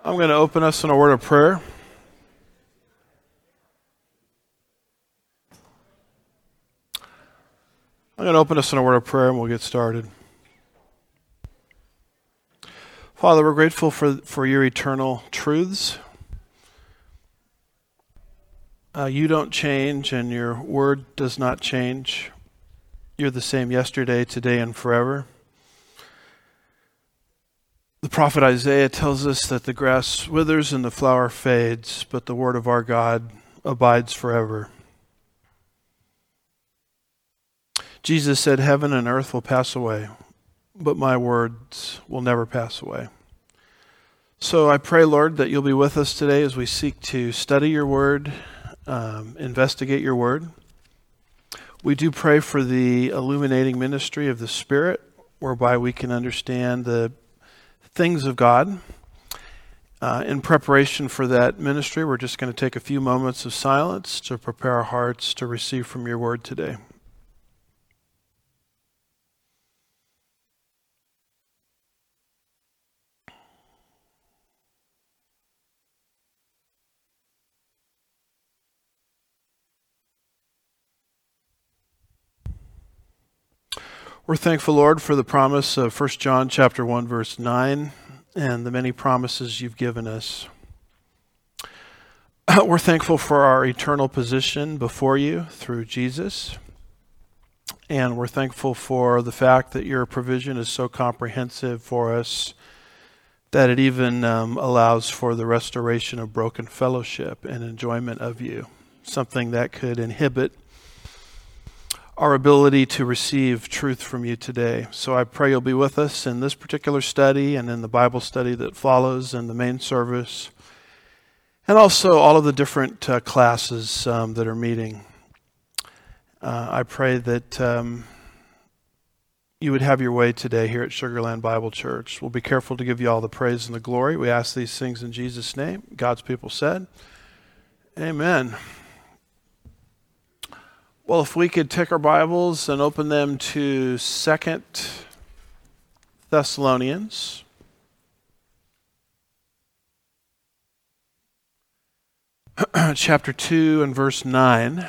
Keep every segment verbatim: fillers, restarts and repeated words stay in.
I'm going to open us in a word of prayer. I'm going to open us in a word of prayer and we'll get started. Father, we're grateful for, for your eternal truths. Uh, you don't change and your word does not change. You're the same yesterday, today, and forever. The prophet Isaiah tells us that the grass withers and the flower fades, but the word of our God abides forever. Jesus said, heaven and earth will pass away, but my words will never pass away. So I pray, Lord, that you'll be with us today as we seek to study your word, um, investigate your word. We do pray for the illuminating ministry of the Spirit, whereby we can understand the things of God. Uh, in preparation for that ministry, we're just going to take a few moments of silence to prepare our hearts to receive from your word today. We're thankful, Lord, for the promise of First John chapter one, verse nine, and the many promises you've given us. We're thankful for our eternal position before you through Jesus, and we're thankful for the fact that your provision is so comprehensive for us that it even um, allows for the restoration of broken fellowship and enjoyment of you, something that could inhibit our ability to receive truth from you today. So I pray you'll be with us in this particular study and in the Bible study that follows in the main service, and also all of the different uh, classes um, that are meeting. Uh, I pray that um, you would have your way today here at Sugar Land Bible Church. We'll be careful to give you all the praise and the glory. We ask these things in Jesus' name. God's people said, amen. Well, if we could take our Bibles and open them to Second Thessalonians. Chapter two and verse nine.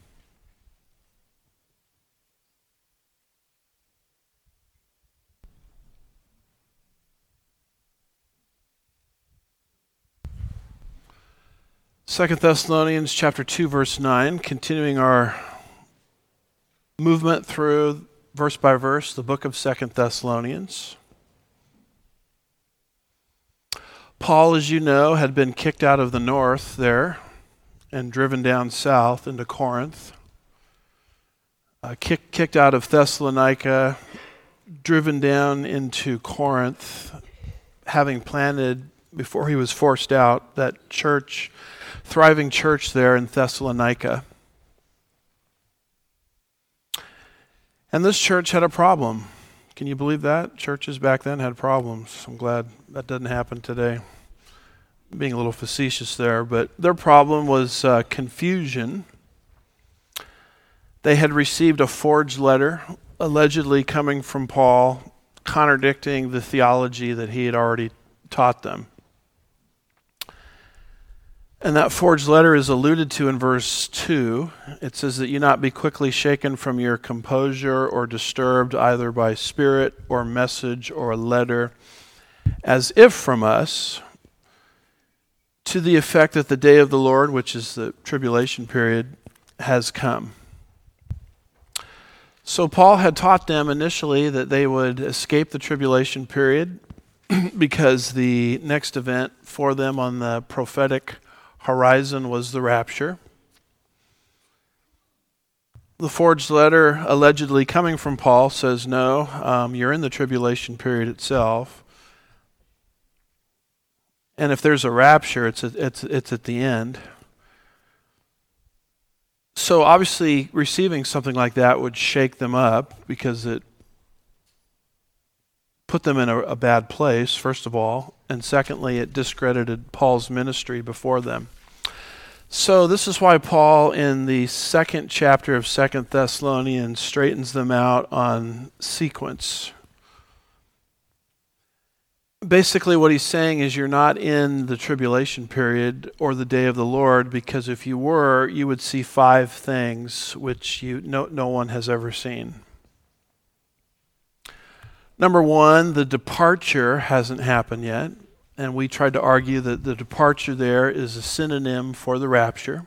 Second Thessalonians chapter two, verse nine, continuing our movement through verse by verse, the book of Second Thessalonians. Paul, as you know, had been kicked out of the north there and driven down south into Corinth. Uh, kick, kicked out of Thessalonica, driven down into Corinth, having planted, before he was forced out, that church, thriving church there in Thessalonica. And this church had a problem. Can you believe that? Churches back then had problems. I'm glad that doesn't happen today. I'm being a little facetious there, but their problem was uh, confusion. They had received a forged letter, allegedly coming from Paul, contradicting the theology that he had already taught them. And that forged letter is alluded to in verse two. It says that you not be quickly shaken from your composure or disturbed either by spirit or message or letter, as if from us, to the effect that the day of the Lord, which is the tribulation period, has come. So Paul had taught them initially that they would escape the tribulation period because the next event for them on the prophetic horizon was the rapture. The forged letter allegedly coming from Paul says, no, um, you're in the tribulation period itself. And if there's a rapture, it's, a, it's, it's at the end. So obviously receiving something like that would shake them up because it put them in a, a bad place, first of all. And secondly, it discredited Paul's ministry before them. So this is why Paul, in the second chapter of Second Thessalonians, straightens them out on sequence. Basically what he's saying is you're not in the tribulation period or the day of the Lord, because if you were, you would see five things which you no, no one has ever seen. Number one, the departure hasn't happened yet, and we tried to argue that the departure there is a synonym for the rapture.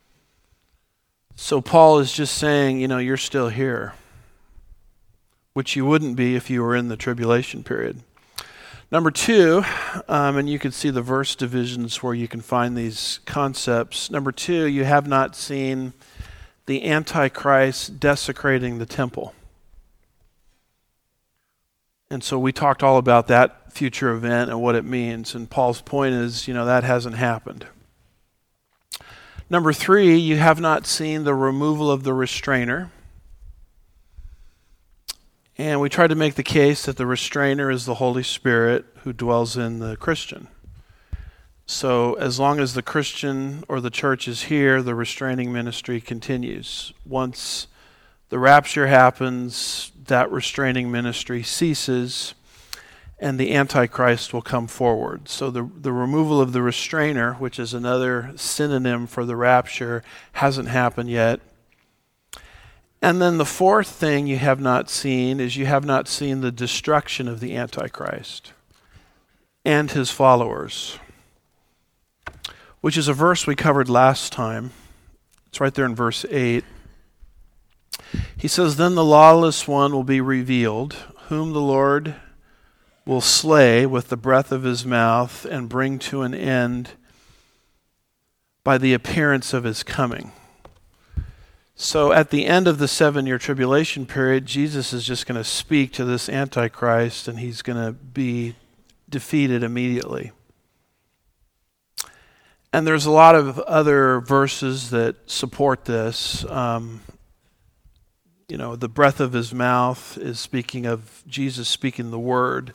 So Paul is just saying, you know, you're still here, which you wouldn't be if you were in the tribulation period. Number two, um, and you can see the verse divisions where you can find these concepts. Number two, you have not seen the Antichrist desecrating the temple. And so we talked all about that future event and what it means. And Paul's point is, you know, that hasn't happened. Number three, you have not seen the removal of the restrainer. And we tried to make the case that the restrainer is the Holy Spirit who dwells in the Christian. So as long as the Christian or the church is here, the restraining ministry continues. Once the rapture happens, that restraining ministry ceases, and the Antichrist will come forward. So the, the removal of the restrainer, which is another synonym for the rapture, hasn't happened yet. And then the fourth thing you have not seen is you have not seen the destruction of the Antichrist and his followers, which is a verse we covered last time. It's right there in verse eight. He says, "Then the lawless one will be revealed, whom the Lord will slay with the breath of his mouth and bring to an end by the appearance of his coming." So at the end of the seven-year tribulation period, Jesus is just going to speak to this Antichrist, and he's going to be defeated immediately. And there's a lot of other verses that support this. Um, you know, the breath of his mouth is speaking of Jesus speaking the word.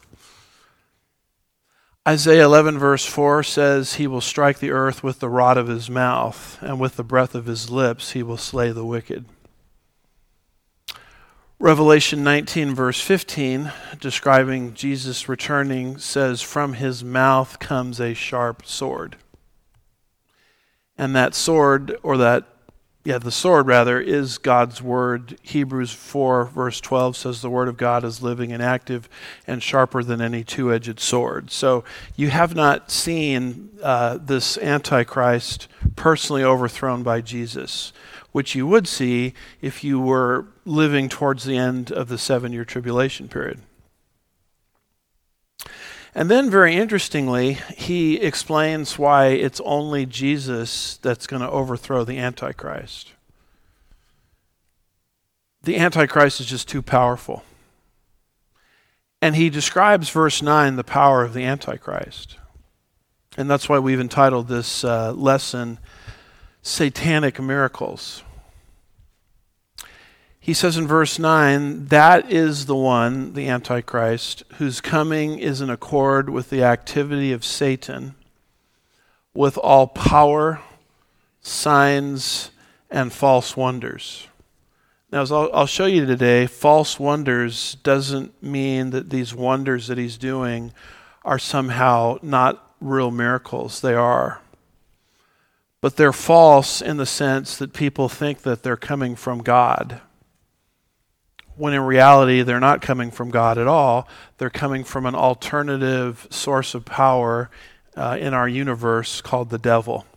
Isaiah eleven verse four says, "He will strike the earth with the rod of his mouth, and with the breath of his lips he will slay the wicked." Revelation nineteen verse fifteen, describing Jesus returning, says, "From his mouth comes a sharp sword." And that sword, or that, yeah, the sword rather, is God's word. Hebrews four verse twelve says the word of God is living and active and sharper than any two-edged sword. So you have not seen uh, this Antichrist personally overthrown by Jesus, which you would see if you were living towards the end of the seven-year tribulation period. And then, very interestingly, he explains why it's only Jesus that's going to overthrow the Antichrist. The Antichrist is just too powerful. And he describes, verse nine, the power of the Antichrist. And that's why we've entitled this uh, lesson, Satanic Miracles. He says in verse nine, "That is the one, the Antichrist, whose coming is in accord with the activity of Satan, with all power, signs, and false wonders." Now, as I'll, I'll show you today, false wonders doesn't mean that these wonders that he's doing are somehow not real miracles. They are. But they're false in the sense that people think that they're coming from God, when in reality they're not coming from God at all. They're coming from an alternative source of power uh, in our universe called the devil.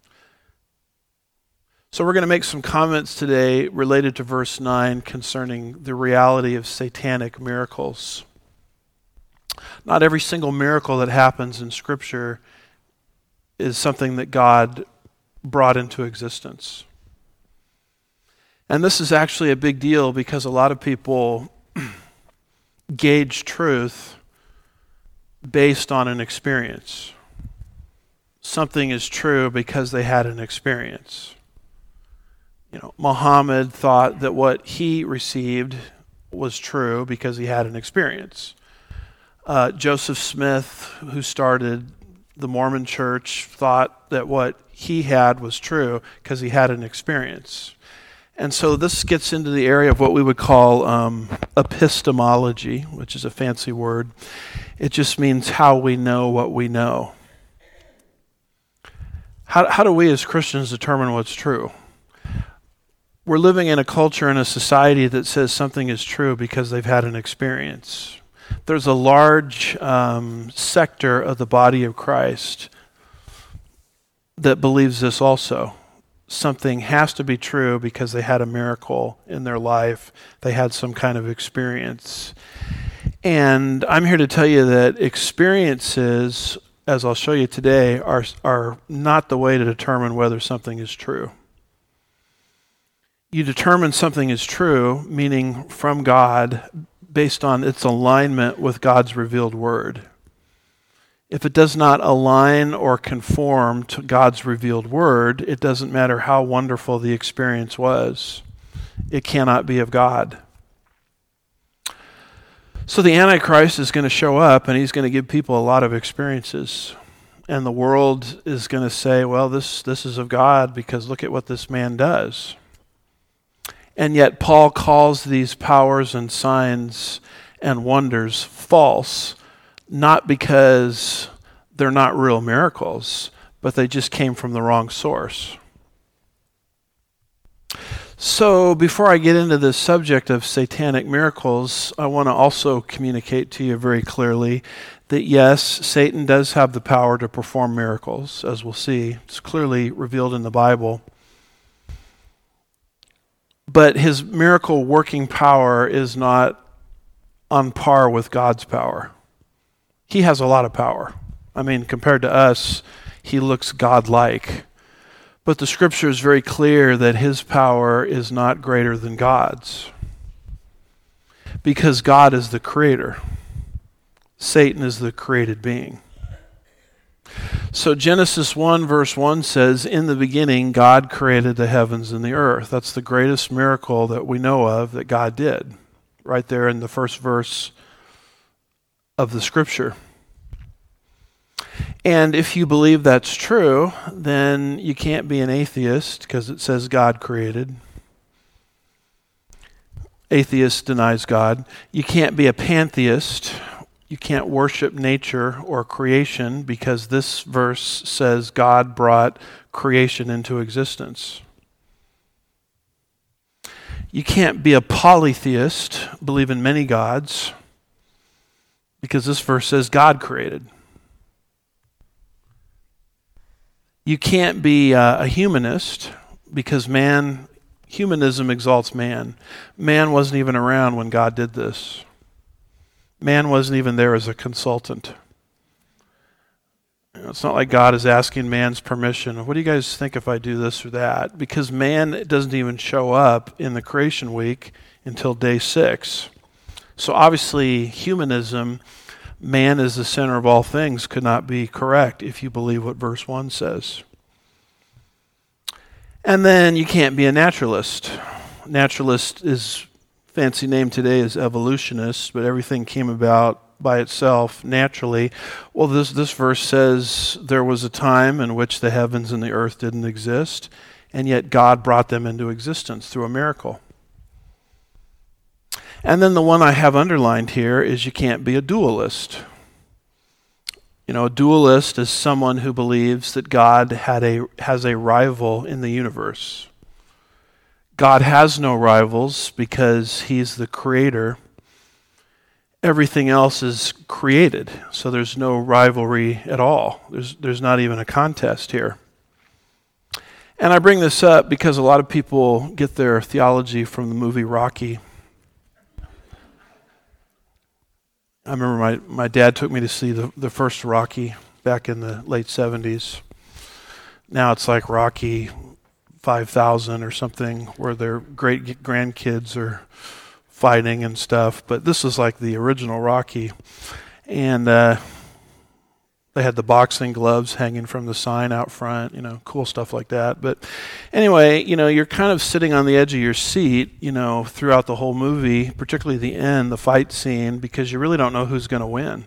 So we're going to make some comments today related to verse nine concerning the reality of satanic miracles. Not every single miracle that happens in Scripture is something that God brought into existence. And this is actually a big deal because a lot of people gauge truth based on an experience. Something is true because they had an experience. You know, Muhammad thought that what he received was true because he had an experience. Uh, Joseph Smith, who started the Mormon Church, thought that what he had was true because he had an experience. And so this gets into the area of what we would call um, epistemology, which is a fancy word. It just means how we know what we know. How, how do we as Christians determine what's true? We're living in a culture and a society that says something is true because they've had an experience. There's a large um, sector of the body of Christ that believes this also. Something has to be true because they had a miracle in their life. They had some kind of experience. And I'm here to tell you that experiences, as I'll show you today, are, are not the way to determine whether something is true. You determine something is true, meaning from God, based on its alignment with God's revealed word. If it does not align or conform to God's revealed word, it doesn't matter how wonderful the experience was. It cannot be of God. So the Antichrist is going to show up and he's going to give people a lot of experiences. And the world is going to say, well, this, this is of God because look at what this man does. And yet Paul calls these powers and signs and wonders false, not because they're not real miracles, but they just came from the wrong source. So before I get into this subject of satanic miracles, I want to also communicate to you very clearly that yes, Satan does have the power to perform miracles, as we'll see. It's clearly revealed in the Bible. But his miracle working power is not on par with God's power. He has a lot of power. I mean, compared to us, he looks God-like. But the scripture is very clear that his power is not greater than God's. Because God is the creator. Satan is the created being. So Genesis one verse one says, in the beginning God created the heavens and the earth. That's the greatest miracle that we know of that God did. Right there in the first verse of the scripture. And if you believe that's true, then you can't be an atheist because it says God created. Atheist denies God. You can't be a pantheist. You can't worship nature or creation because this verse says God brought creation into existence. You can't be a polytheist, believe in many gods, because this verse says God created. You can't be uh, a humanist because man, humanism exalts man. Man wasn't even around when God did this. Man wasn't even there as a consultant. You know, it's not like God is asking man's permission. What do you guys think if I do this or that? Because man doesn't even show up in the creation week until day six. So obviously humanism, man is the center of all things, could not be correct if you believe what verse one says. And then you can't be a naturalist. Naturalist is fancy name today is evolutionist, but everything came about by itself naturally. Well, this this verse says there was a time in which the heavens and the earth didn't exist, and yet God brought them into existence through a miracle. And then the one I have underlined here is you can't be a dualist. You know, a dualist is someone who believes that God had a has a rival in the universe. God has no rivals because he's the creator. Everything else is created, so there's no rivalry at all. There's there's not even a contest here. And I bring this up because a lot of people get their theology from the movie Rocky. I remember my, my dad took me to see the, the first Rocky back in the late seventies. Now it's like Rocky five thousand or something where their great grandkids are fighting and stuff. But this is like the original Rocky. And uh, they had the boxing gloves hanging from the sign out front, you know, cool stuff like that. But anyway, you know, you're kind of sitting on the edge of your seat, you know, throughout the whole movie, particularly the end, the fight scene, because you really don't know who's going to win.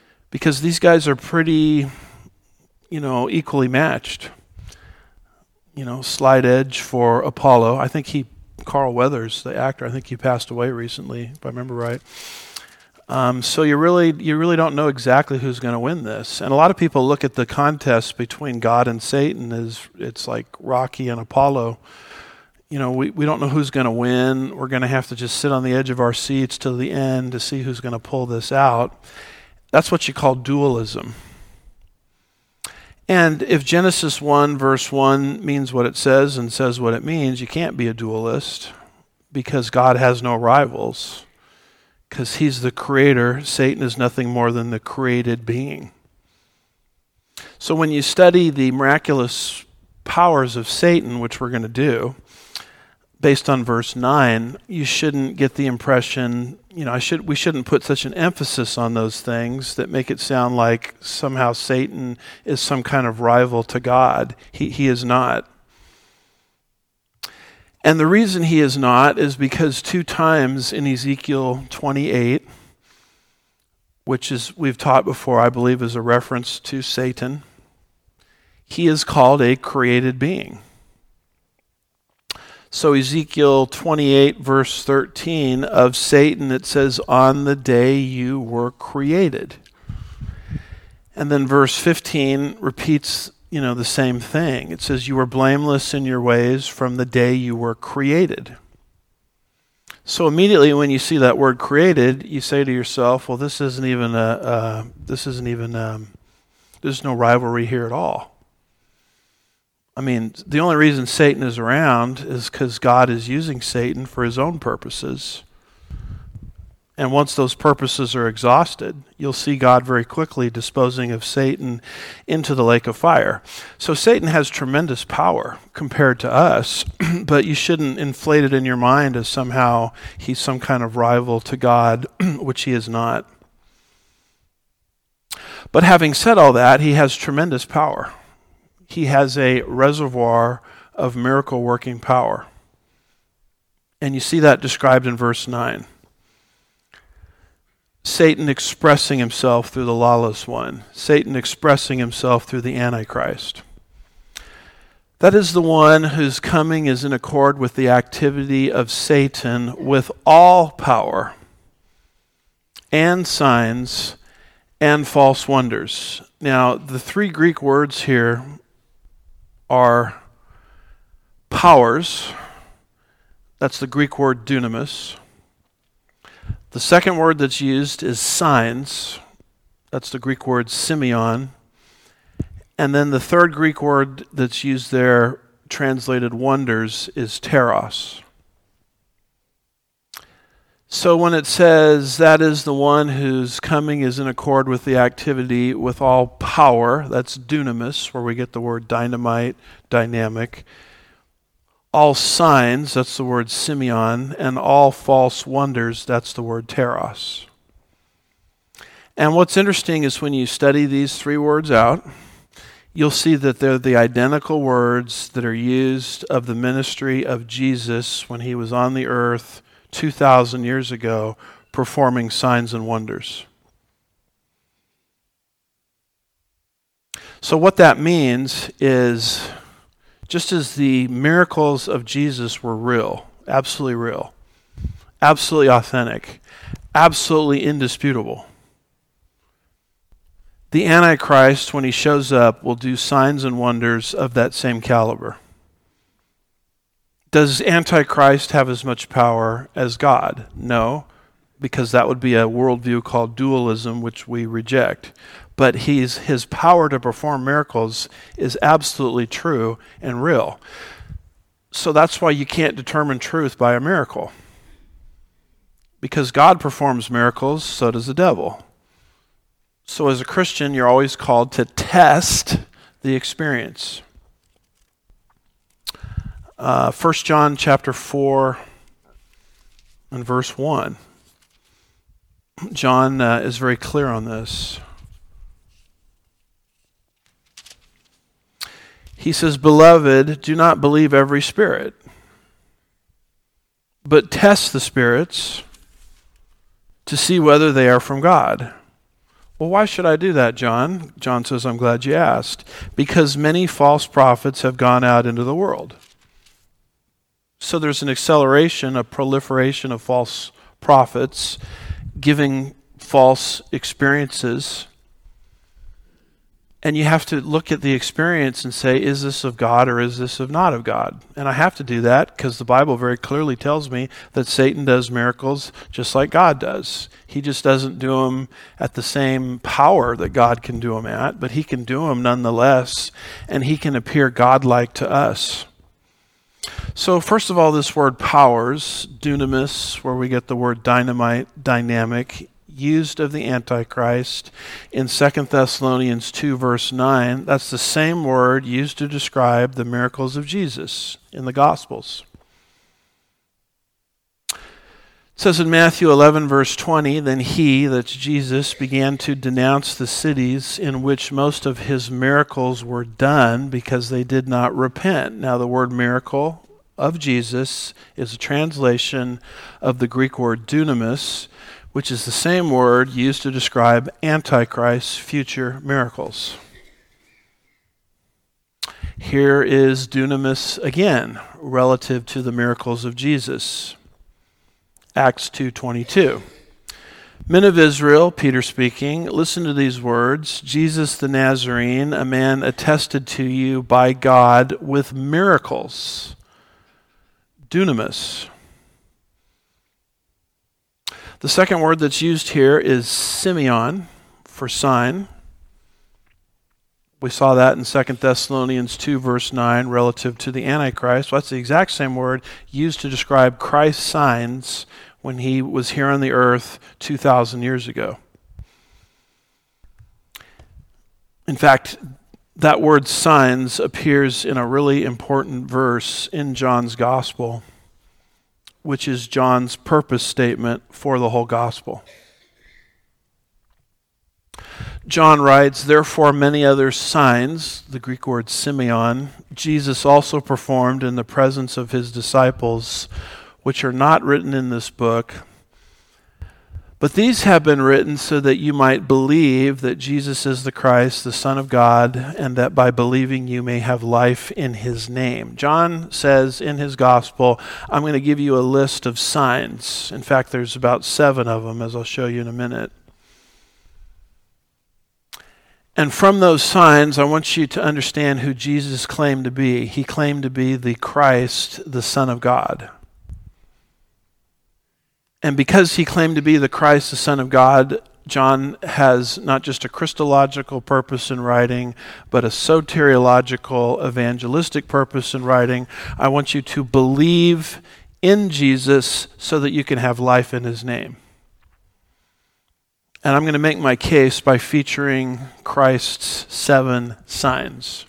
Because these guys are pretty, you know, equally matched. you know, slight edge for Apollo. I think he, Carl Weathers, the actor, I think he passed away recently, if I remember right. Um, so you really, you really don't know exactly who's going to win this. And a lot of people look at the contest between God and Satan as it's like Rocky and Apollo. You know, we, we don't know who's going to win. We're going to have to just sit on the edge of our seats till the end to see who's going to pull this out. That's what you call dualism. And if Genesis one verse one means what it says and says what it means, you can't be a dualist because God has no rivals. Because he's the creator, Satan is nothing more than the created being. So when you study the miraculous powers of Satan, which we're going to do, based on verse nine, you shouldn't get the impression, you know, I should we shouldn't put such an emphasis on those things that make it sound like somehow Satan is some kind of rival to God. He he is not. And the reason he is not is because two times in Ezekiel twenty-eight, which is we've taught before, I believe is a reference to Satan, he is called a created being. So Ezekiel twenty-eight, verse thirteen, of Satan, it says, on the day you were created. And then verse fifteen repeats, you know, the same thing. It says, you were blameless in your ways from the day you were created. So immediately when you see that word created, you say to yourself, well, this isn't even a, uh, this isn't even, um, there's no rivalry here at all. I mean, the only reason Satan is around is because God is using Satan for his own purposes. And once those purposes are exhausted, you'll see God very quickly disposing of Satan into the lake of fire. So Satan has tremendous power compared to us, but you shouldn't inflate it in your mind as somehow he's some kind of rival to God, which he is not. But having said all that, he has tremendous power. He has a reservoir of miracle-working power. And you see that described in verse nine. Satan expressing himself through the lawless one. Satan expressing himself through the Antichrist. That is the one whose coming is in accord with the activity of Satan with all power and signs and false wonders. Now, the three Greek words here are powers. That's the Greek word dunamis. The second word that's used is signs. That's the Greek word simeon. And then the third Greek word that's used there, translated wonders, is teros. So when it says that is the one whose coming is in accord with the activity with all power, that's dunamis, where we get the word dynamite, dynamic. All signs, that's the word simeon, and all false wonders, that's the word teros. And what's interesting is when you study these three words out, you'll see that they're the identical words that are used of the ministry of Jesus when he was on the earth two thousand years ago, performing signs and wonders. So what that means is, just as the miracles of Jesus were real, absolutely real, absolutely authentic, absolutely indisputable, the Antichrist, when he shows up, will do signs and wonders of that same caliber. Does Antichrist have as much power as God? No, because that would be a worldview called dualism, which we reject. But he's, his power to perform miracles is absolutely true and real. So that's why you can't determine truth by a miracle. Because God performs miracles, so does the devil. So as a Christian, you're always called to test the experience. Uh, First John chapter four and verse one. John uh, is very clear on this. He says, "Beloved, do not believe every spirit, but test the spirits to see whether they are from God. Well, why should I do that, John? John says, I'm glad you asked. Because many false prophets have gone out into the world. So there's an acceleration, a proliferation of false prophets giving false experiences. And you have to look at the experience and say, is this of God or is this of not of God? And I have to do that because the Bible very clearly tells me that Satan does miracles just like God does. He just doesn't do them at the same power that God can do them at, but he can do them nonetheless, and he can appear godlike to us. So first of all, this word powers, dunamis, where we get the word dynamite, dynamic, used of the Antichrist in Second Thessalonians two, verse nine. That's the same word used to describe the miracles of Jesus in the Gospels. It says in Matthew eleven, verse twenty, then he, that's Jesus, began to denounce the cities in which most of his miracles were done because they did not repent. Now the word miracle of Jesus is a translation of the Greek word dunamis, which is the same word used to describe Antichrist's future miracles. Here is dunamis again, relative to the miracles of Jesus. Acts two twenty-two. Men of Israel, Peter speaking, listen to these words. Jesus the Nazarene, a man attested to you by God with miracles. Dunamis. The second word that's used here is Simeon for sign. We saw that in Second Thessalonians two, verse nine, relative to the Antichrist. Well, that's the exact same word used to describe Christ's signs when he was here on the earth two thousand years ago. In fact, that word signs appears in a really important verse in John's Gospel, which is John's purpose statement for the whole gospel. John writes, therefore many other signs, the Greek word Simeon, Jesus also performed in the presence of his disciples, which are not written in this book. But these have been written so that you might believe that Jesus is the Christ, the Son of God, and that by believing you may have life in his name. John says in his gospel, I'm going to give you a list of signs. In fact, there's about seven of them, as I'll show you in a minute. And from those signs, I want you to understand who Jesus claimed to be. He claimed to be the Christ, the Son of God. And because he claimed to be the Christ, the Son of God, John has not just a Christological purpose in writing, but a soteriological, evangelistic purpose in writing. I want you to believe in Jesus so that you can have life in his name. And I'm going to make my case by featuring Christ's seven signs.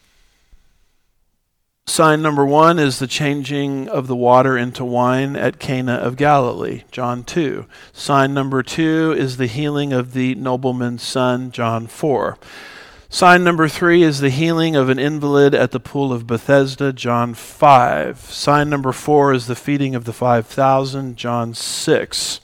Sign number one is the changing of the water into wine at Cana of Galilee, John two. Sign number two is the healing of the nobleman's son, John four. Sign number three is the healing of an invalid at the pool of Bethesda, John five. Sign number four is the feeding of the five thousand, John six.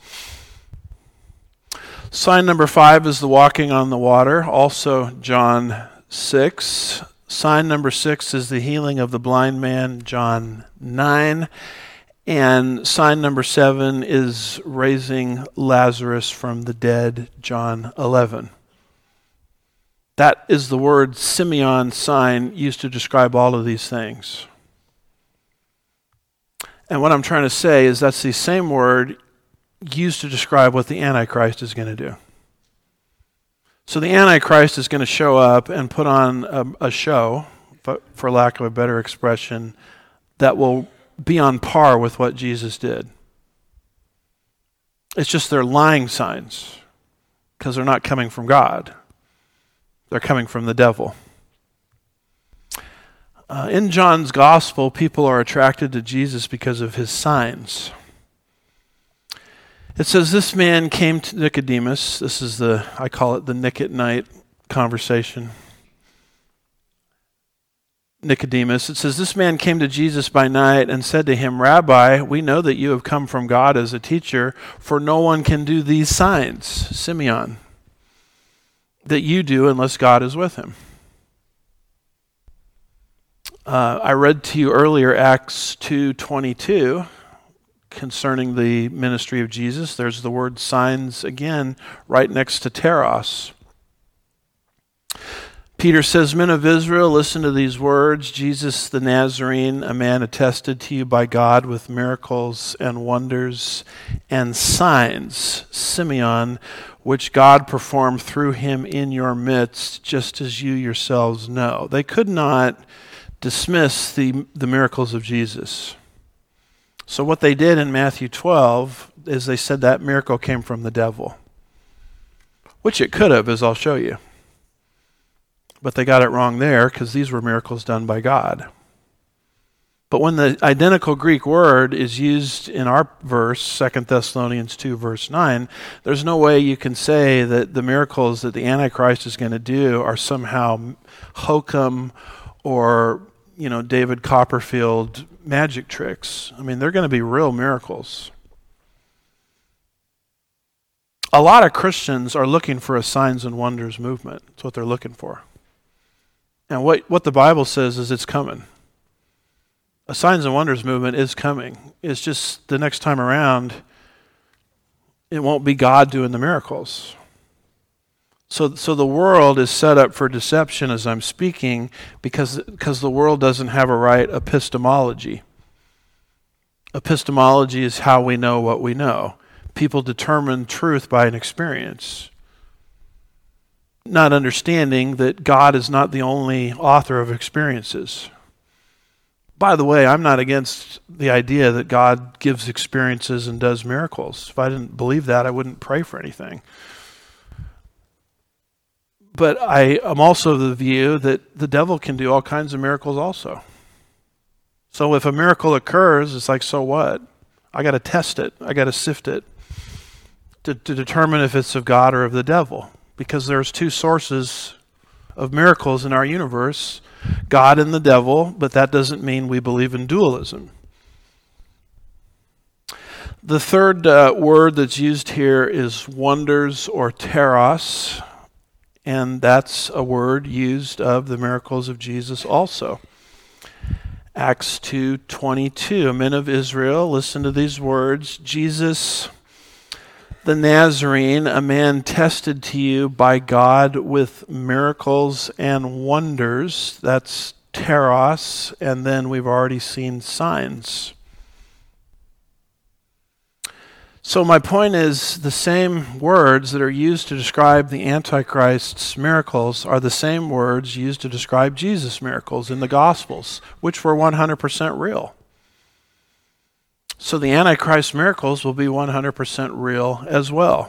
Sign number five is the walking on the water, also John six. Sign number six is the healing of the blind man, John nine. And sign number seven is raising Lazarus from the dead, John eleven. That is the word Simeon sign used to describe all of these things. And what I'm trying to say is that's the same word used to describe what the Antichrist is going to do. So the Antichrist is going to show up and put on a, a show, for lack of a better expression, that will be on par with what Jesus did. It's just they're lying signs because they're not coming from God. They're coming from the devil. Uh, in John's gospel, people are attracted to Jesus because of his signs. It says, this man came to Nicodemus. This is the, I call it the Nick at Night conversation. Nicodemus. It says, this man came to Jesus by night and said to him, Rabbi, we know that you have come from God as a teacher, for no one can do these signs. Simeon. that you do unless God is with him. Uh, I read to you earlier Acts two twenty-two concerning the ministry of Jesus. There's the word signs again right next to teros. Peter says, "Men of Israel, listen to these words. Jesus the Nazarene, a man attested to you by God with miracles and wonders and signs, Simeon, which God performed through him in your midst, just as you yourselves know." They could not dismiss the, the miracles of Jesus. So what they did in Matthew twelve is they said that miracle came from the devil, which it could have, as I'll show you. But they got it wrong there because these were miracles done by God. But when the identical Greek word is used in our verse, Second Thessalonians two, verse nine, there's no way you can say that the miracles that the Antichrist is going to do are somehow hokum or, you know, David Copperfield magic tricks. I mean, they're going to be real miracles. A lot of Christians are looking for a signs and wonders movement. That's what they're looking for. And what, what the Bible says is it's coming. A signs and wonders movement is coming. It's just the next time around, it won't be God doing the miracles. So, so the world is set up for deception as I'm speaking because, because the world doesn't have a right epistemology. Epistemology is how we know what we know. People determine truth by an experience, not understanding that God is not the only author of experiences. By the way, I'm not against the idea that God gives experiences and does miracles. If I didn't believe that, I wouldn't pray for anything. But I am also of the view that the devil can do all kinds of miracles also. So if a miracle occurs, it's like, so what? I got to test it. I got to sift it to, to determine if it's of God or of the devil. Because there's two sources of miracles in our universe, God and the devil, but that doesn't mean we believe in dualism. The third uh, word that's used here is wonders or teros, and that's a word used of the miracles of Jesus also. Acts two twenty-two, men of Israel, listen to these words. Jesus the Nazarene, a man tested to you by God with miracles and wonders. That's teros, and then we've already seen signs. So my point is the same words that are used to describe the Antichrist's miracles are the same words used to describe Jesus' miracles in the Gospels, which were one hundred percent real. So the Antichrist miracles will be one hundred percent real as well.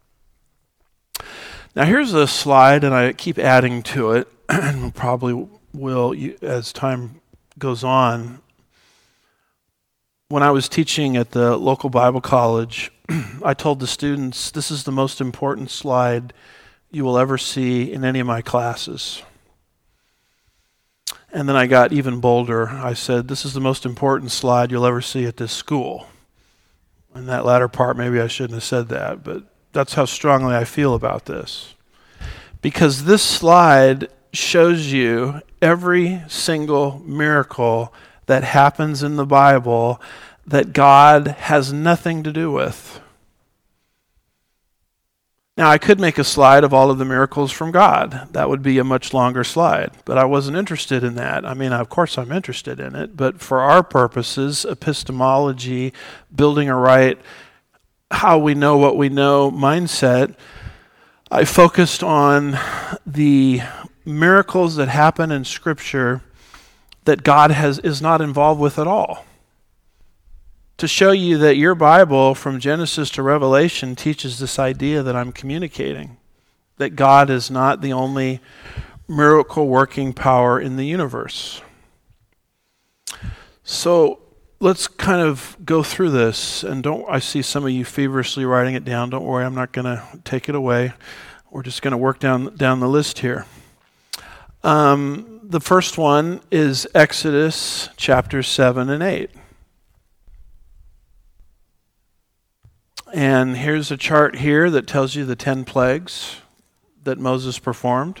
Now here's a slide, and I keep adding to it, and probably will as time goes on. When I was teaching at the local Bible college, I told the students, this is the most important slide you will ever see in any of my classes. And then I got even bolder. I said, this is the most important slide you'll ever see at this school. And that latter part, maybe I shouldn't have said that, but that's how strongly I feel about this. Because this slide shows you every single miracle that happens in the Bible that God has nothing to do with. Now, I could make a slide of all of the miracles from God. That would be a much longer slide, but I wasn't interested in that. I mean, of course I'm interested in it, but for our purposes, epistemology, building a right, how we know what we know mindset, I focused on the miracles that happen in Scripture that God has is not involved with at all. To show you that your Bible, from Genesis to Revelation, teaches this idea that I'm communicating, that God is not the only miracle-working power in the universe. So let's kind of go through this, and don't. I see some of you feverishly writing it down. Don't worry, I'm not going to take it away. We're just going to work down down the list here. Um, the first one is Exodus chapters seven and eight. And here's a chart here that tells you the ten plagues that Moses performed?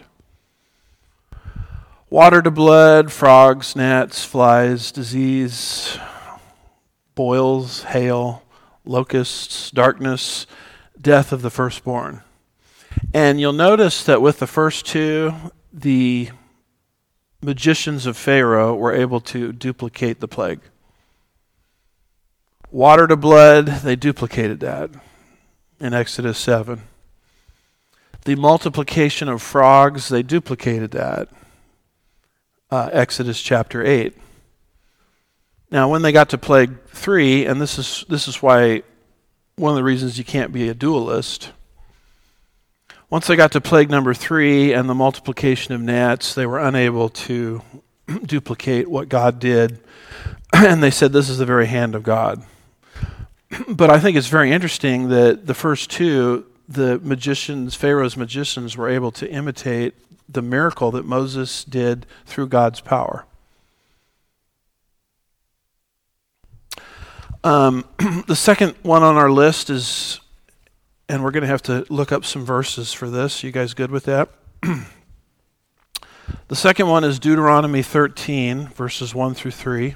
Water to blood, frogs, gnats, flies, disease, boils, hail, locusts, darkness, death of the firstborn. And you'll notice that with the first two, the magicians of Pharaoh were able to duplicate the plague. Water to blood, they duplicated that in Exodus seven. The multiplication of frogs, they duplicated that. Uh, Exodus chapter eight. Now, when they got to plague three, and this is this is why one of the reasons you can't be a dualist. Once they got to plague number three and the multiplication of gnats, they were unable to duplicate what God did, and they said, "This is the very hand of God." But I think it's very interesting that the first two, the magicians, Pharaoh's magicians, were able to imitate the miracle that Moses did through God's power. Um, the second one on our list is, and we're going to have to look up some verses for this. You guys good with that? The second one is Deuteronomy thirteen, verses one through three.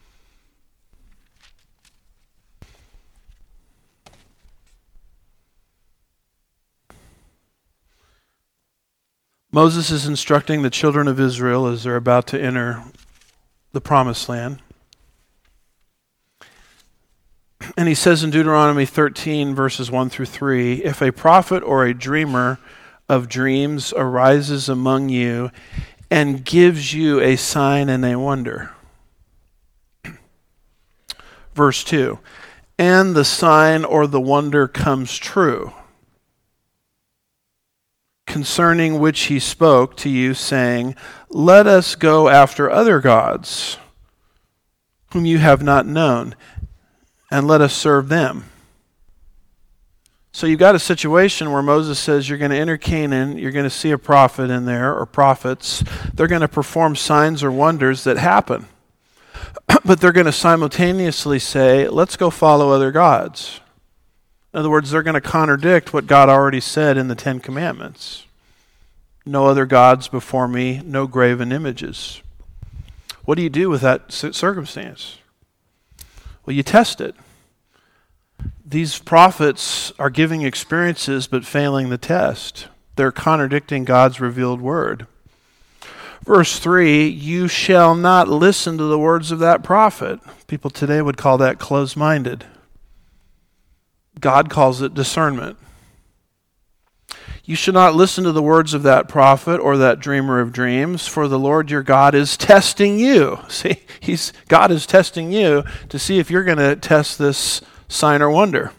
Moses is instructing the children of Israel as they're about to enter the promised land. And he says in Deuteronomy thirteen, verses one through three, "If a prophet or a dreamer of dreams arises among you and gives you a sign and a wonder." Verse two, "And the sign or the wonder comes true, concerning which he spoke to you, saying, 'Let us go after other gods, whom you have not known, and let us serve them.'" So you've got a situation where Moses says you're going to enter Canaan, you're going to see a prophet in there, or prophets. They're going to perform signs or wonders that happen. But they're going to simultaneously say, let's go follow other gods. In other words, they're going to contradict what God already said in the Ten Commandments. No other gods before me, no graven images. What do you do with that circumstance? Well, you test it. These prophets are giving experiences but failing the test. They're contradicting God's revealed word. Verse three, "You shall not listen to the words of that prophet." People today would call that closed-minded. God calls it discernment. "You should not listen to the words of that prophet or that dreamer of dreams, for the Lord your God is testing you." See, he's God is testing you to see if you're going to test this sign or wonder.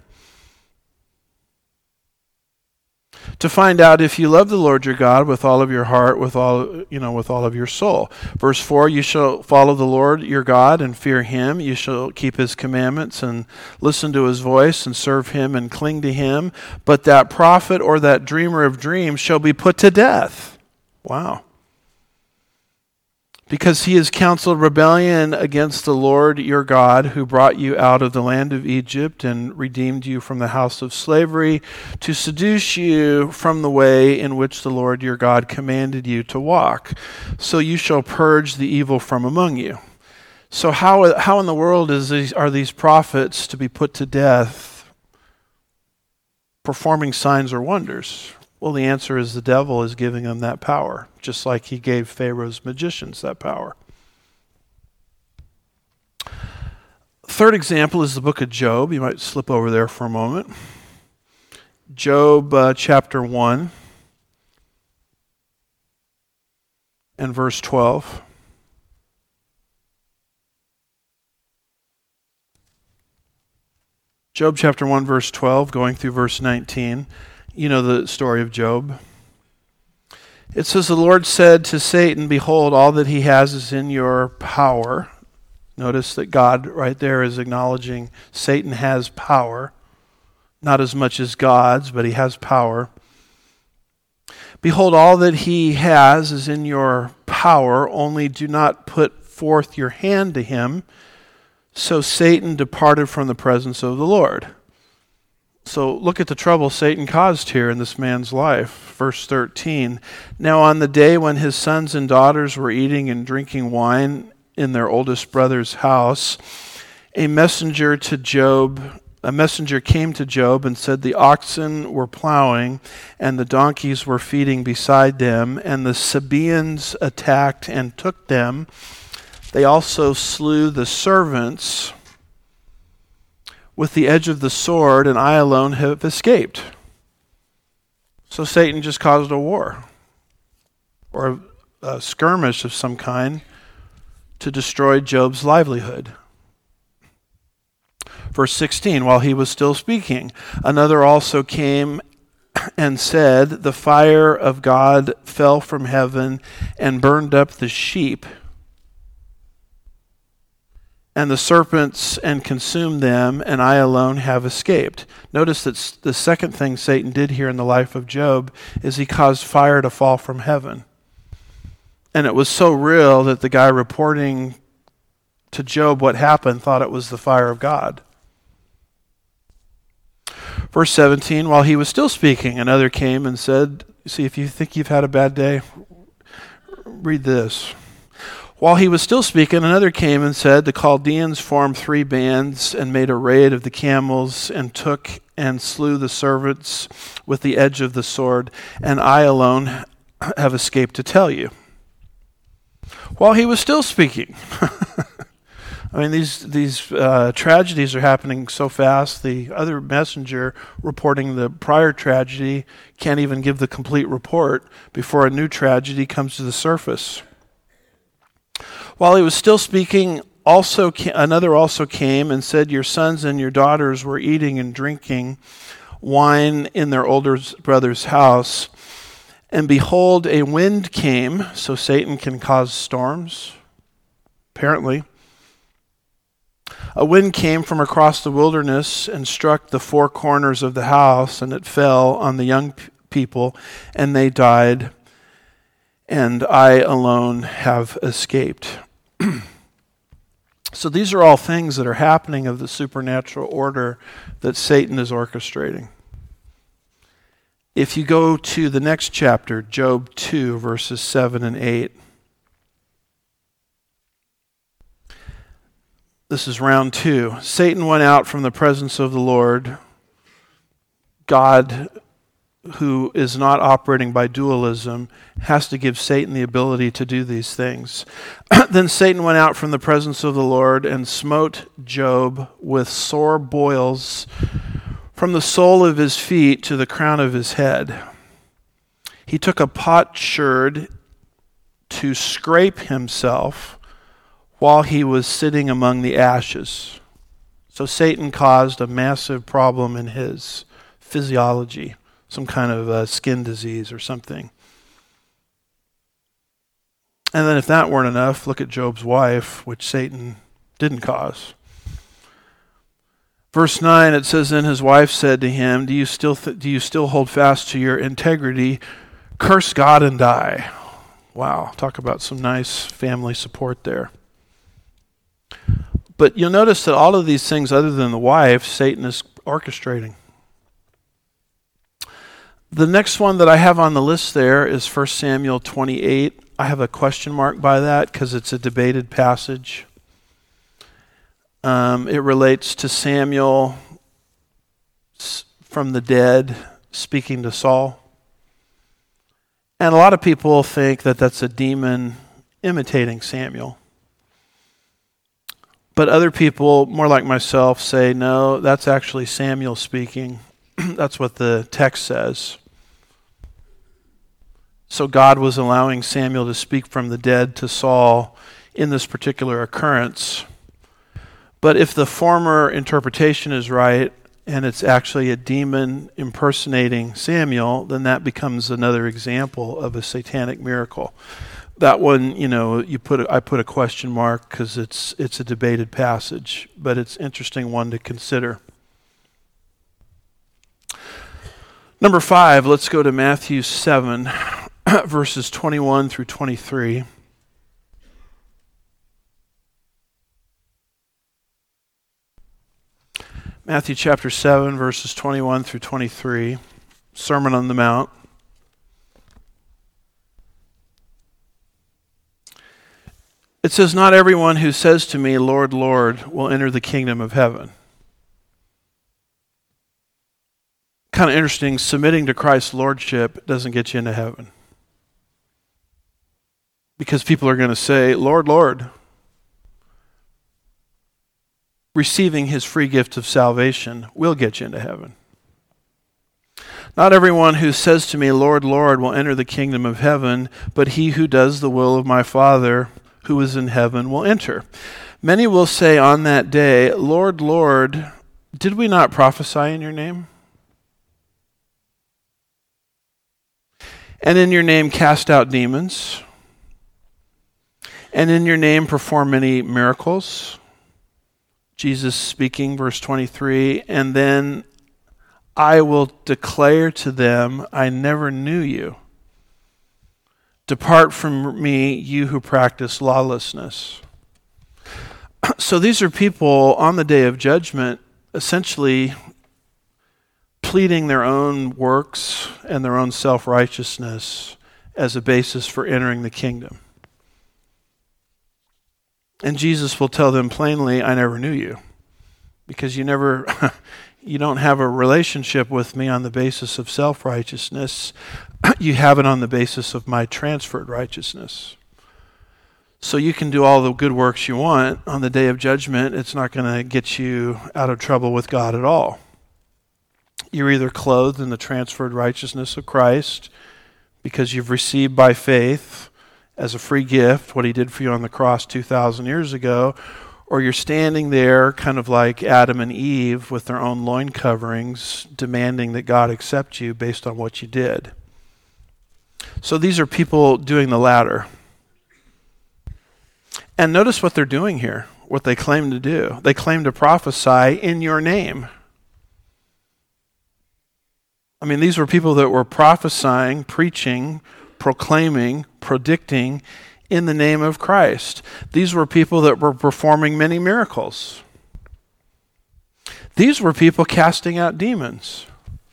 To find out if you love the Lord your God with all of your heart, with all, you know, with all of your soul. Verse four, "You shall follow the Lord your God and fear him. You shall keep his commandments and listen to his voice and serve him and cling to him. But that prophet or that dreamer of dreams shall be put to death." Wow. "Because he has counseled rebellion against the Lord your God, who brought you out of the land of Egypt and redeemed you from the house of slavery, to seduce you from the way in which the Lord your God commanded you to walk. So you shall purge the evil from among you." So how how in the world is these, are these prophets to be put to death performing signs or wonders? Well, the answer is the devil is giving them that power, just like he gave Pharaoh's magicians that power. Third example is the book of Job. You might slip over there for a moment. Job uh, chapter one and verse twelve. Job chapter one, verse twelve, going through verse nineteen. You know the story of Job. It says, "The Lord said to Satan, 'Behold, all that he has is in your power.'" Notice that God right there is acknowledging Satan has power. Not as much as God's, but he has power. "Behold, all that he has is in your power, only do not put forth your hand to him." So Satan departed from the presence of the Lord. So look at the trouble Satan caused here in this man's life. Verse thirteen, now on the day when his sons and daughters were eating and drinking wine in their oldest brother's house, a messenger to Job, a messenger came to Job and said, the oxen were plowing and the donkeys were feeding beside them, and the Sabaeans attacked and took them. They also slew the servants with the edge of the sword, and I alone have escaped. So Satan just caused a war or a skirmish of some kind to destroy Job's livelihood. Verse sixteen, while he was still speaking, another also came and said, the fire of God fell from heaven and burned up the sheep and the serpents and consumed them, and I alone have escaped. Notice that the second thing Satan did here in the life of Job is he caused fire to fall from heaven. And it was so real that the guy reporting to Job what happened thought it was the fire of God. Verse seventeen, while he was still speaking, another came and said, see, if you think you've had a bad day, read this. While he was still speaking, another came and said, the Chaldeans formed three bands and made a raid of the camels and took and slew the servants with the edge of the sword, and I alone have escaped to tell you. While he was still speaking. I mean, these these uh, tragedies are happening so fast. The other messenger reporting the prior tragedy can't even give the complete report before a new tragedy comes to the surface. While he was still speaking, also ca- another also came and said, your sons and your daughters were eating and drinking wine in their older brother's house. And behold, a wind came, so Satan can cause storms, apparently. A wind came from across the wilderness and struck the four corners of the house, and it fell on the young p- people, and they died, and I alone have escaped. So these are all things that are happening of the supernatural order that Satan is orchestrating. If you go to the next chapter, Job two, verses seven and eight. This is round two. Satan went out from the presence of the Lord. God, who is not operating by dualism, has to give Satan the ability to do these things. Then Satan went out from the presence of the Lord and smote Job with sore boils from the sole of his feet to the crown of his head. He took a potsherd to scrape himself while he was sitting among the ashes. So Satan caused a massive problem in his physiology, some kind of uh, skin disease or something. And then if that weren't enough, look at Job's wife, which Satan didn't cause. Verse nine, it says, then his wife said to him, do you still th- do you still hold fast to your integrity? Curse God and die. Wow, talk about some nice family support there. But you'll notice that all of these things, other than the wife, Satan is orchestrating. The next one that I have on the list there is First Samuel twenty-eight. I have a question mark by that because it's a debated passage. Um, it relates to Samuel from the dead speaking to Saul. And a lot of people think that that's a demon imitating Samuel. But other people, more like myself, say, no, that's actually Samuel speaking. That's what the text says. So God was allowing Samuel to speak from the dead to Saul in this particular occurrence. But if the former interpretation is right, and it's actually a demon impersonating Samuel, then that becomes another example of a satanic miracle. That one, you know, you put a, I put a question mark because it's it's a debated passage, but it's an interesting one to consider. Number five, let's go to Matthew seven, verses twenty-one through twenty-three. Matthew chapter seven, verses twenty-one through twenty-three, Sermon on the Mount. It says, "Not everyone who says to me, 'Lord, Lord,' will enter the kingdom of heaven." Kind of interesting, submitting to Christ's lordship doesn't get you into heaven. Because people are going to say, "Lord, Lord." Receiving his free gift of salvation will get you into heaven. "Not everyone who says to me, 'Lord, Lord,' will enter the kingdom of heaven, but he who does the will of my Father who is in heaven will enter. Many will say on that day, 'Lord, Lord, did we not prophesy in your name? And in your name cast out demons? And in your name perform many miracles?'" Jesus speaking, verse twenty-three, "And then I will declare to them, 'I never knew you. Depart from me, you who practice lawlessness.'" So these are people on the day of judgment essentially pleading their own works and their own self-righteousness as a basis for entering the kingdom. And Jesus will tell them plainly, "I never knew you, because you never, you don't have a relationship with me on the basis of self-righteousness. You have it on the basis of my transferred righteousness." So you can do all the good works you want. On the day of judgment, it's not going to get you out of trouble with God at all. You're either clothed in the transferred righteousness of Christ because you've received by faith as a free gift what he did for you on the cross two thousand years ago, or you're standing there kind of like Adam and Eve with their own loin coverings, demanding that God accept you based on what you did. So these are people doing the latter. And notice what they're doing here, what they claim to do. They claim to prophesy in your name. I mean, these were people that were prophesying, preaching, proclaiming, predicting in the name of Christ. These were people that were performing many miracles. These were people casting out demons.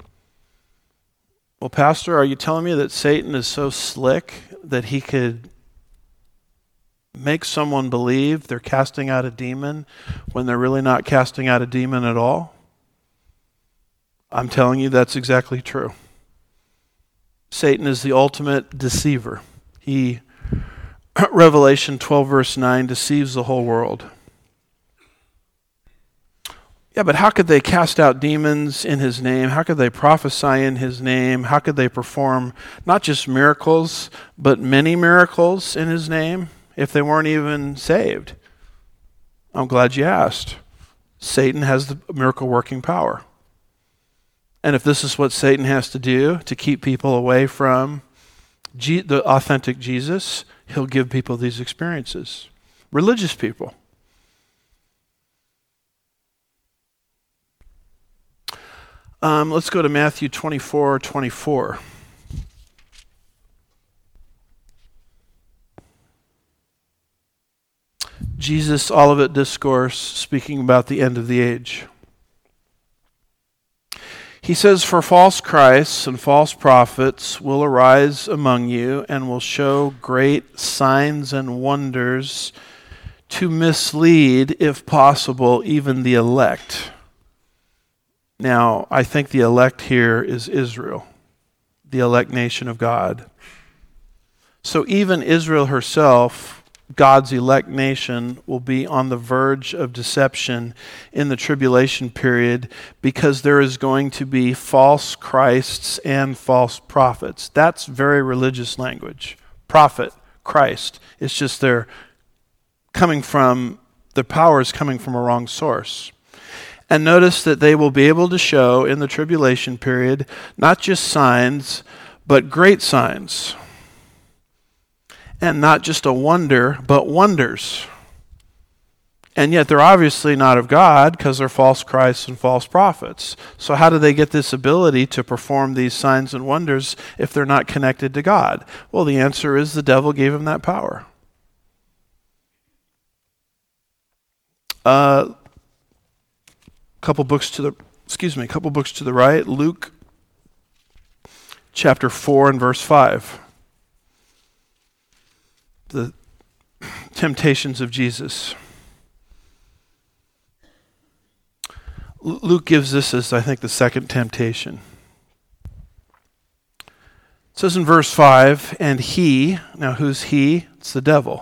Well, Pastor, are you telling me that Satan is so slick that he could make someone believe they're casting out a demon when they're really not casting out a demon at all? I'm telling you that's exactly true. Satan is the ultimate deceiver. He, Revelation twelve verse nine, deceives the whole world. Yeah, but how could they cast out demons in his name? How could they prophesy in his name? How could they perform not just miracles, but many miracles in his name if they weren't even saved? I'm glad you asked. Satan has the miracle working power. And if this is what Satan has to do to keep people away from G- the authentic Jesus, he'll give people these experiences. Religious people. Um, let's go to Matthew twenty-four twenty-four. Jesus, Olivet Discourse, speaking about the end of the age. He says, "For false Christs and false prophets will arise among you and will show great signs and wonders to mislead, if possible, even the elect." Now, I think the elect here is Israel, the elect nation of God. So even Israel herself, God's elect nation, will be on the verge of deception in the tribulation period because there is going to be false Christs and false prophets. That's very religious language. Prophet, Christ. It's just they're coming from, the power is coming from a wrong source. And notice that they will be able to show in the tribulation period not just signs, but great signs. And not just a wonder, but wonders. And yet they're obviously not of God because they're false Christs and false prophets. So how do they get this ability to perform these signs and wonders if they're not connected to God? Well, the answer is the devil gave them that power. Uh, couple books to the, excuse me, a couple books to the right, Luke chapter four and verse five. The temptations of Jesus. Luke gives this as, I think, the second temptation. It says in verse five, and he, now who's he? It's the devil.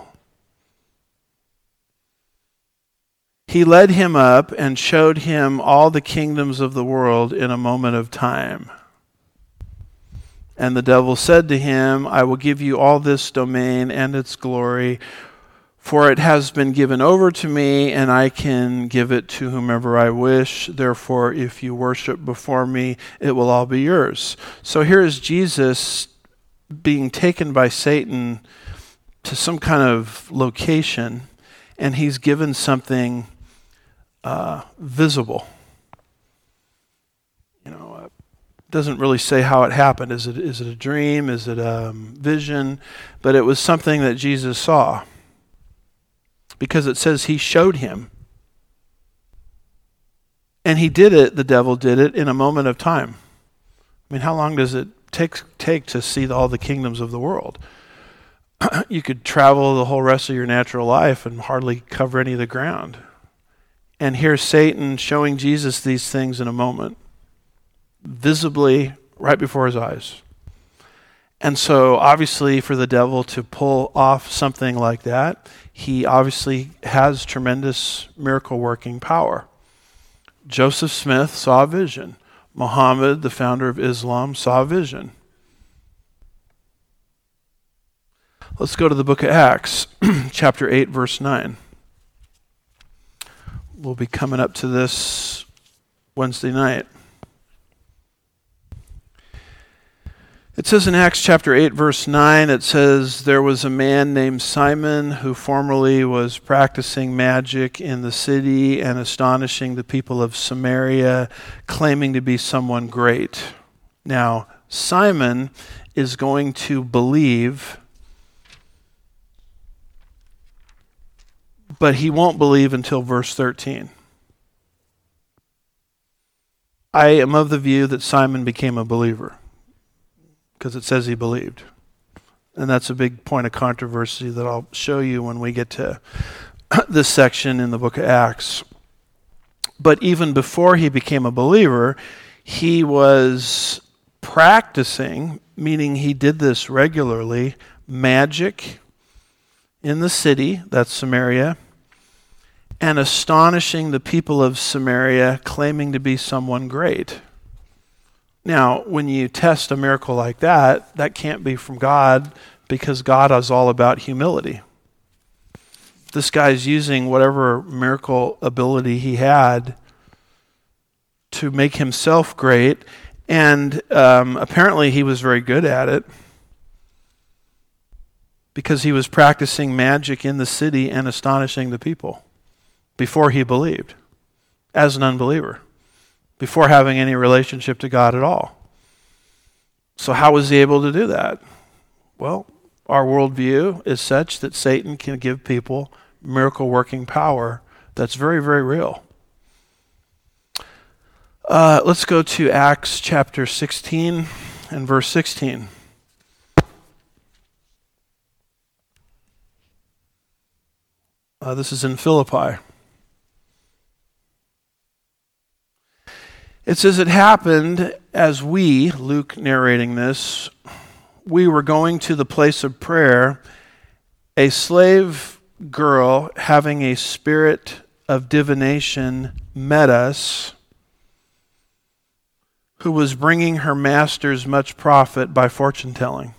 He led him up and showed him all the kingdoms of the world in a moment of time. And the devil said to him, I will give you all this domain and its glory, for it has been given over to me, and I can give it to whomever I wish. Therefore, if you worship before me, it will all be yours. So here is Jesus being taken by Satan to some kind of location, and he's given something uh, visible. You know, uh, doesn't really say how it happened. Is it is it a dream? Is it a um, vision? But it was something that Jesus saw. Because it says he showed him. And he did it, the devil did it, in a moment of time. I mean, how long does it take, take to see all the kingdoms of the world? You could travel the whole rest of your natural life and hardly cover any of the ground. And here's Satan showing Jesus these things in a moment, visibly right before his eyes. And so obviously for the devil to pull off something like that, he obviously has tremendous miracle working power. Joseph Smith saw a vision. Muhammad, the founder of Islam, saw a vision. Let's go to the book of Acts, chapter eight, verse nine. We'll be coming up to this Wednesday night. It says in Acts chapter eight, verse nine, it says, there was a man named Simon who formerly was practicing magic in the city and astonishing the people of Samaria, claiming to be someone great. Now, Simon is going to believe, but he won't believe until verse thirteen. I am of the view that Simon became a believer, because it says he believed. And that's a big point of controversy that I'll show you when we get to this section in the book of Acts. But even before he became a believer, he was practicing, meaning he did this regularly, magic in the city, that's Samaria, and astonishing the people of Samaria, claiming to be someone great. Now, when you test a miracle like that, that can't be from God, because God is all about humility. This guy's using whatever miracle ability he had to make himself great, and um, apparently he was very good at it, because he was practicing magic in the city and astonishing the people before he believed, as an unbeliever, before having any relationship to God at all. So how was he able to do that? Well, our worldview is such that Satan can give people miracle-working power that's very, very real. Uh, let's go to Acts chapter sixteen and verse sixteen. Uh, this is in Philippi. It says, it happened as we, Luke narrating this, we were going to the place of prayer, a slave girl having a spirit of divination met us, who was bringing her masters much profit by fortune telling.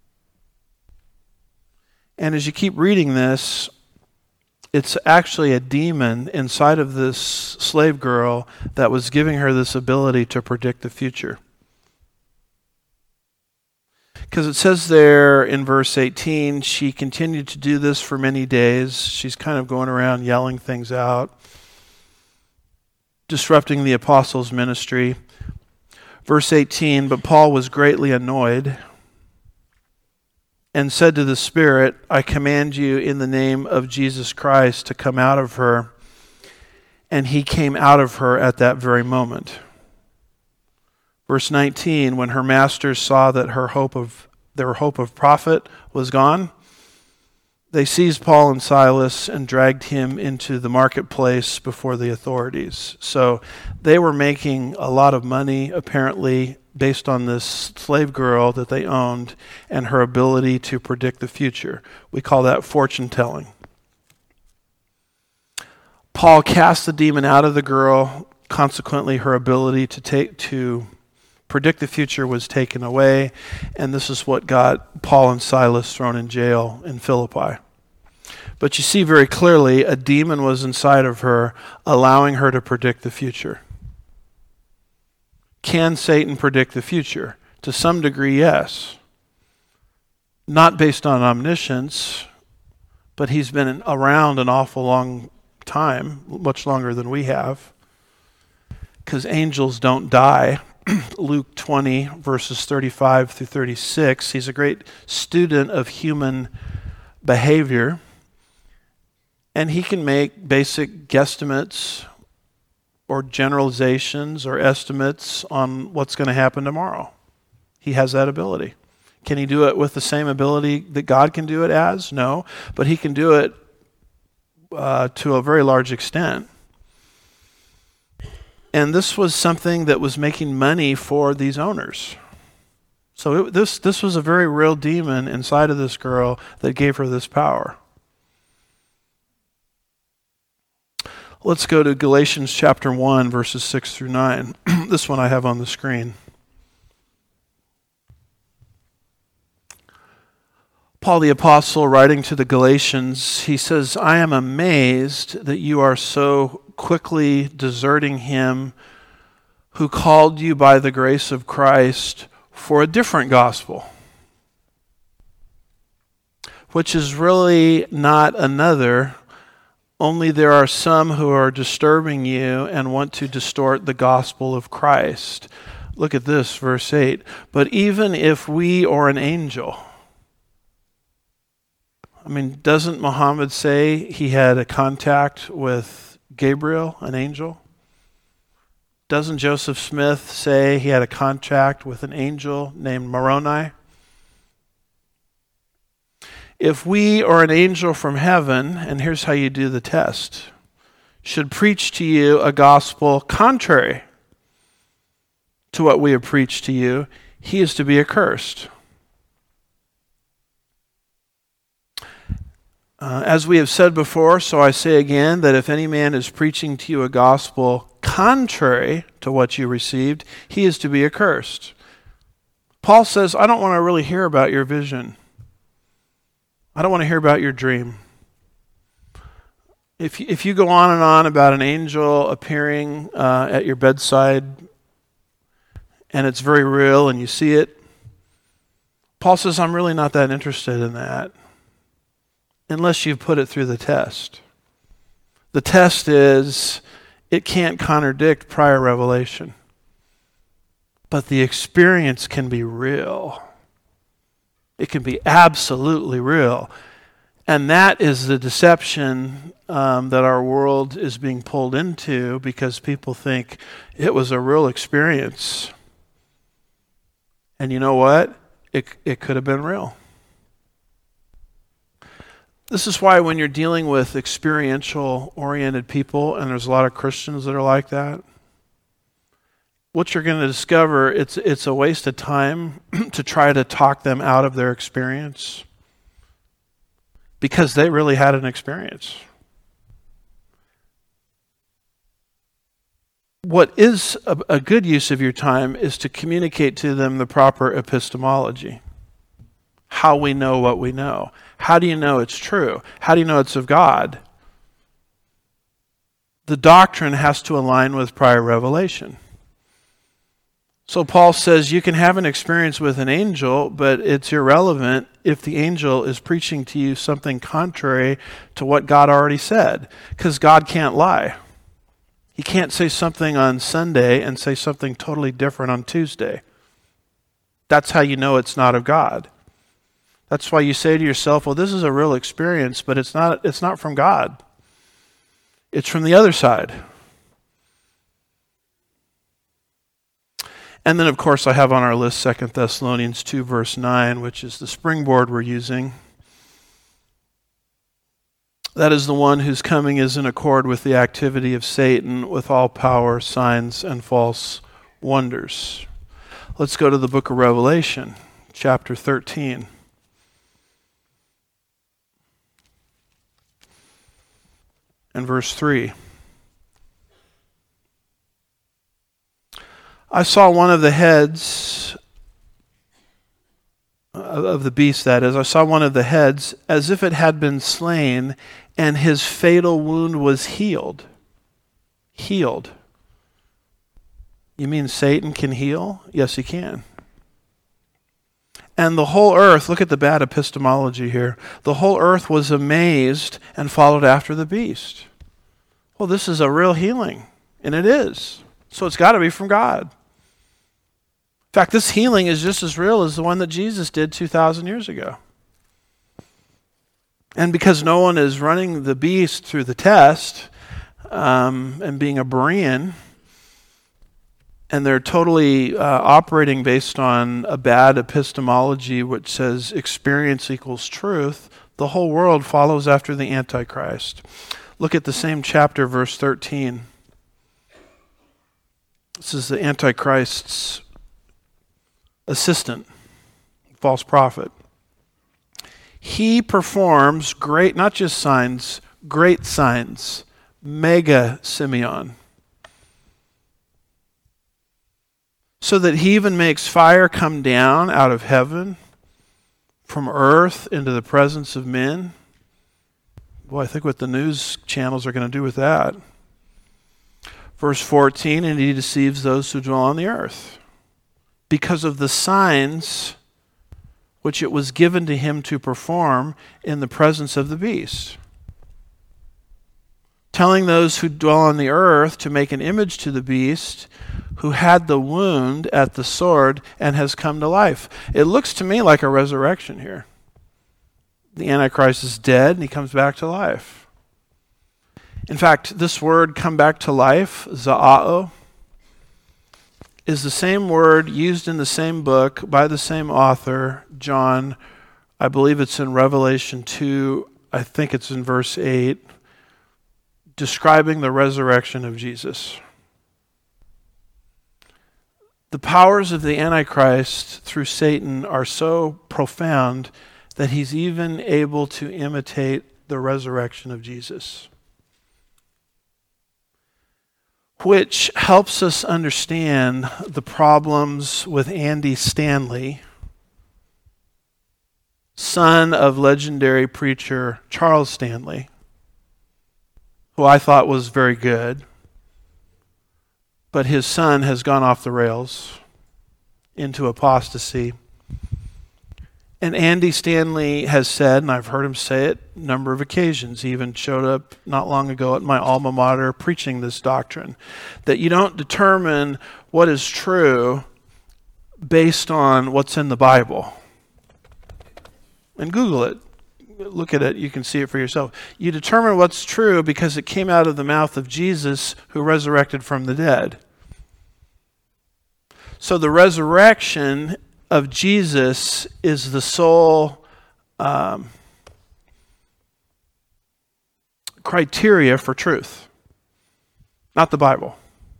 And as you keep reading this, it's actually a demon inside of this slave girl that was giving her this ability to predict the future. Because it says there in verse eighteen, she continued to do this for many days. She's kind of going around yelling things out, disrupting the apostles' ministry. Verse eighteen, but Paul was greatly annoyed and said to the spirit, I command you in the name of Jesus Christ to come out of her. and he came out of her at that very moment. Verse nineteen, when her masters saw that her hope of their hope of profit was gone, they seized Paul and Silas and dragged him into the marketplace before the authorities. So they were making a lot of money, apparently, based on this slave girl that they owned and her ability to predict the future. We call that fortune telling. Paul cast the demon out of the girl. Consequently, her ability to take to predict the future was taken away, and this is what got Paul and Silas thrown in jail in Philippi. But you see very clearly a demon was inside of her, allowing her to predict the future. Can Satan predict the future? To some degree, yes. Not based on omniscience, but he's been around an awful long time, much longer than we have, because angels don't die. Luke twenty, verses thirty-five through thirty-six. He's a great student of human behavior, and he can make basic guesstimates or generalizations or estimates on what's going to happen tomorrow. He has that ability. Can he do it with the same ability that God can do it as? No, but he can do it uh, to a very large extent. And this was something that was making money for these owners. So it, this this was a very real demon inside of this girl that gave her this power. Let's go to Galatians chapter one, verses six through nine. This one I have on the screen. Paul the Apostle, writing to the Galatians, he says, I am amazed that you are so quickly deserting him who called you by the grace of Christ for a different gospel, which is really not another, only there are some who are disturbing you and want to distort the gospel of Christ. Look at this, verse eight. But even if we or an angel, I mean, doesn't Muhammad say he had a contact with Gabriel, an angel? Doesn't Joseph Smith say he had a contact with an angel named Moroni? If we or an angel from heaven, and here's how you do the test, should preach to you a gospel contrary to what we have preached to you, he is to be accursed. Uh, as we have said before, so I say again, that if any man is preaching to you a gospel contrary to what you received, he is to be accursed. Paul says, I don't want to really hear about your vision. I don't want to hear about your dream. If, if you go on and on about an angel appearing uh, at your bedside, and it's very real and you see it, Paul says, I'm really not that interested in that. Unless you've put it through the test. The test is, it can't contradict prior revelation. But the experience can be real. It can be absolutely real. And that is the deception um, that our world is being pulled into, because people think it was a real experience. And you know what? It, it could have been real. This is why when you're dealing with experiential-oriented people, and there's a lot of Christians that are like that, what you're going to discover, it's it's a waste of time to try to talk them out of their experience, because they really had an experience. What is a, a good use of your time is to communicate to them the proper epistemology. How we know what we know. How do you know it's true? How do you know it's of God? The doctrine has to align with prior revelation. So Paul says you can have an experience with an angel, but it's irrelevant if the angel is preaching to you something contrary to what God already said, because God can't lie. He can't say something on Sunday and say something totally different on Tuesday. That's how you know it's not of God. That's why you say to yourself, well, this is a real experience, but it's not it's not from God. It's from the other side. And then, of course, I have on our list Second Thessalonians two, verse nine, which is the springboard we're using. That is the one whose coming is in accord with the activity of Satan, with all power, signs, and false wonders. Let's go to the book of Revelation, chapter thirteen. And verse three. I saw one of the heads of the beast, that is, I saw one of the heads as if it had been slain, and his fatal wound was healed. Healed. You mean Satan can heal? Yes, he can. And the whole earth, look at the bad epistemology here, the whole earth was amazed and followed after the beast. Well, this is a real healing, and it is. So it's got to be from God. In fact, this healing is just as real as the one that Jesus did two thousand years ago. And because no one is running the beast through the test um, and being a Berean, and they're totally uh, operating based on a bad epistemology which says experience equals truth, the whole world follows after the Antichrist. Look at the same chapter, verse thirteen. This is the Antichrist's assistant, false prophet. He performs great, not just signs, great signs, mega Simeon. So that he even makes fire come down out of heaven from earth into the presence of men. Boy, I think what the news channels are going to do with that. Verse fourteen, and he deceives those who dwell on the earth, because of the signs which it was given to him to perform in the presence of the beast. Telling those who dwell on the earth to make an image to the beast who had the wound at the sword and has come to life. It looks to me like a resurrection here. The Antichrist is dead and he comes back to life. In fact, this word come back to life, za'ao, is the same word used in the same book by the same author, John. I believe it's in Revelation two. I think it's in verse eight, describing the resurrection of Jesus. The powers of the Antichrist through Satan are so profound that he's even able to imitate the resurrection of Jesus, which helps us understand the problems with Andy Stanley, son of legendary preacher Charles Stanley, who I thought was very good, but his son has gone off the rails into apostasy. And Andy Stanley has said, and I've heard him say it a number of occasions, he even showed up not long ago at my alma mater preaching this doctrine, that you don't determine what is true based on what's in the Bible. And Google it. Look at it. You can see it for yourself. You determine what's true because it came out of the mouth of Jesus, who resurrected from the dead. So the resurrection of Jesus is the sole um, criteria for truth, not the Bible.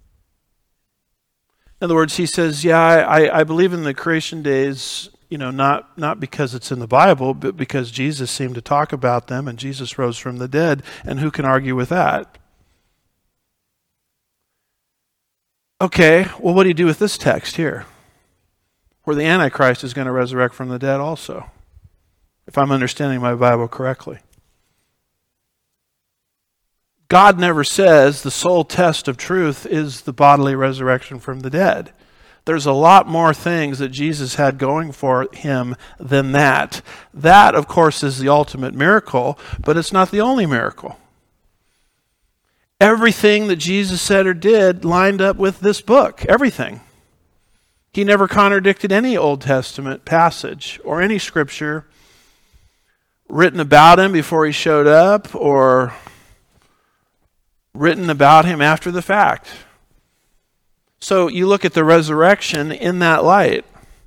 In other words, he says, yeah, I, I believe in the creation days, you know, not, not because it's in the Bible, but because Jesus seemed to talk about them and Jesus rose from the dead, and who can argue with that? Okay, well, what do you do with this text here, where the Antichrist is going to resurrect from the dead also, if I'm understanding my Bible correctly? God never says the sole test of truth is the bodily resurrection from the dead. There's a lot more things that Jesus had going for him than that. That, of course, is the ultimate miracle, but it's not the only miracle. Everything that Jesus said or did lined up with this book. Everything. He never contradicted any Old Testament passage or any scripture written about him before he showed up or written about him after the fact. So you look at the resurrection in that light.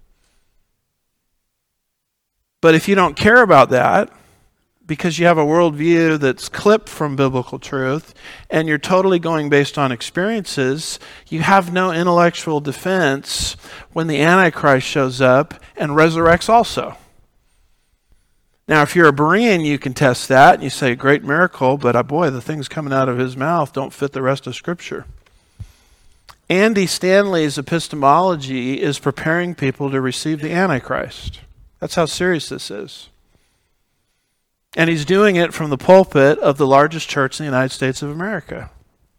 But if you don't care about that, because you have a worldview that's clipped from biblical truth, and you're totally going based on experiences, you have no intellectual defense when the Antichrist shows up and resurrects also. Now, if you're a Berean, you can test that, and you say, great miracle, but uh, boy, the things coming out of his mouth don't fit the rest of Scripture. Andy Stanley's epistemology is preparing people to receive the Antichrist. That's how serious this is. And he's doing it from the pulpit of the largest church in the United States of America.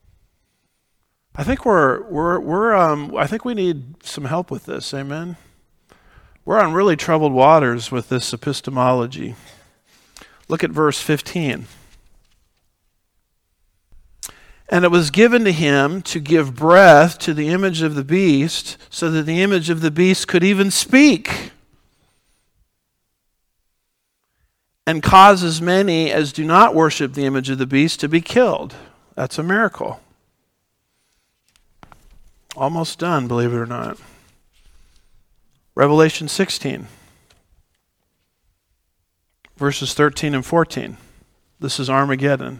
I think we're we're we're um I think we need some help with this. Amen. We're on really troubled waters with this epistemology. Look at verse fifteen. And it was given to him to give breath to the image of the beast, so that the image of the beast could even speak, and cause as many as do not worship the image of the beast to be killed. That's a miracle. Almost done, believe it or not. Revelation sixteen, verses thirteen and fourteen. This is Armageddon.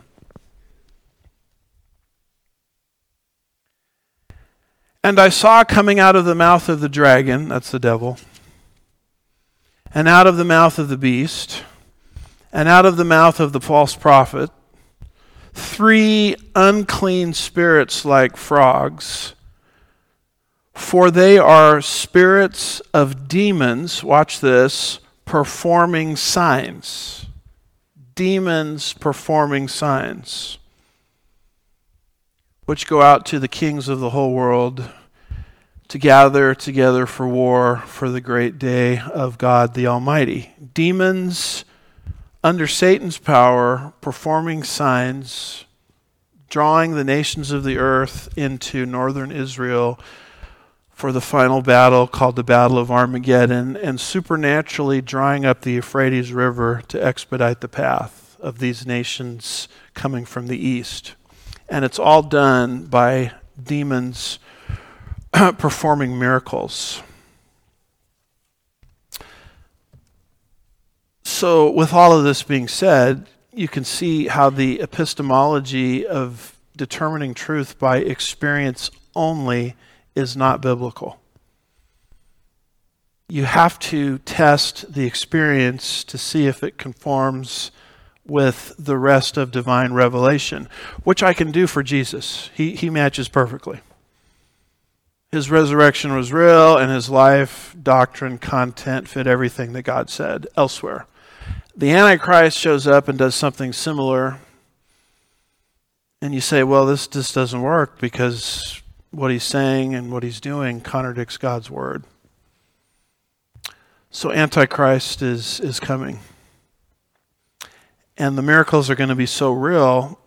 And I saw coming out of the mouth of the dragon, that's the devil, and out of the mouth of the beast, and out of the mouth of the false prophet, three unclean spirits like frogs, for they are spirits of demons, watch this, performing signs. Demons performing signs, which go out to the kings of the whole world to gather together for war for the great day of God the Almighty. Demons under Satan's power, performing signs, drawing the nations of the earth into northern Israel for the final battle called the Battle of Armageddon, and supernaturally drying up the Euphrates River to expedite the path of these nations coming from the east. And it's all done by demons performing miracles. So with all of this being said, you can see how the epistemology of determining truth by experience only is not biblical. You have to test the experience to see if it conforms with the rest of divine revelation, which I can do for Jesus. He, he matches perfectly. His resurrection was real, and his life, doctrine, content fit everything that God said elsewhere. The Antichrist shows up and does something similar, and you say, well, this just doesn't work because what he's saying and what he's doing contradicts God's word. So Antichrist is, is coming. And the miracles are going to be so real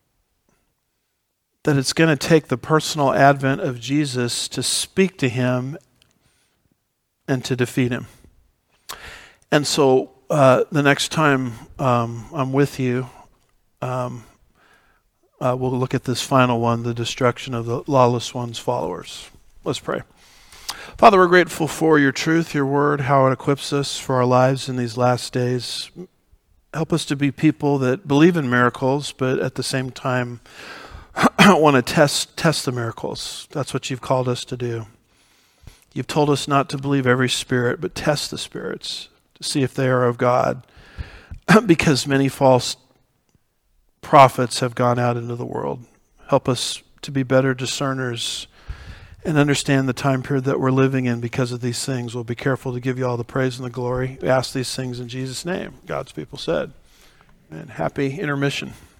that it's going to take the personal advent of Jesus to speak to him and to defeat him. And so uh, the next time um, I'm with you, um, uh, we'll look at this final one, the destruction of the lawless one's followers. Let's pray. Father, we're grateful for your truth, your word, how it equips us for our lives in these last days. Help us to be people that believe in miracles, but at the same time want to test test the miracles. That's what you've called us to do. You've told us not to believe every spirit, but test the spirits to see if they are of God, because many false prophets have gone out into the world. Help us to be better discerners and understand the time period that we're living in because of these things. We'll be careful to give you all the praise and the glory. We ask these things in Jesus' name. God's people said. And happy intermission.